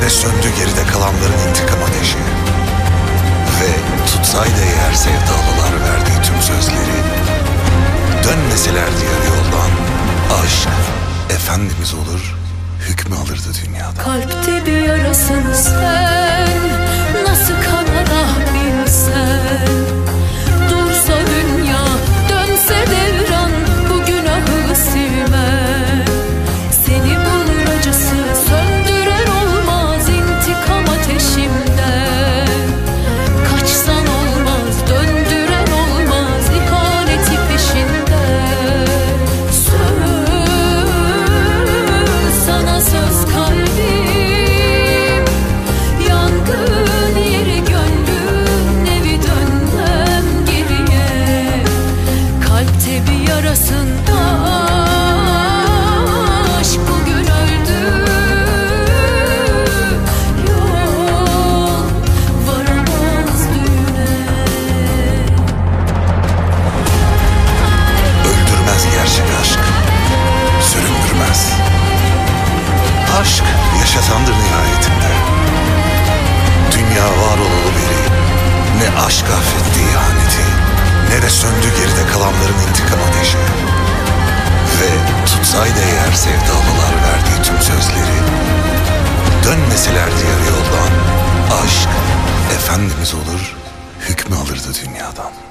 de söndü geride kalanların intikam ateşi. Ve tutsaydı eğer sevdalılar verdiği tüm sözleri, dönmeselerdi yarı yoldan, aşk efendimiz olur, hükmü alırdı dünyada. Kalpte bir yarasın sen, nasıl kanar ah bilsen. Dursa dünya, dönse devran, bu günahı silmem. Seni bulur acısı, söndürer olmaz intikam ateşimden. Kaçsan olmaz, döndüren olmaz ihaneti peşinden. Söz, sana söz kalbim, yangın yeri gönlüm, evi dönmem geriye. Kalpte bir yarasında aşk bugün öldü. Yol varamaz düğüne. Öldürmez gerçek aşk, süründürmez. Aşk yaşatandır nihayetinde. Dünya var olalı beri ne aşk affetti ihaneti, ne de söndü geride kalanların intikam ateşi. Ve tutsaydı eğer sevdalılar verdiği tüm sözleri, dönmeselerdi yarı yoldan, aşk efendimiz olur, hükmü alırdı dünyadan.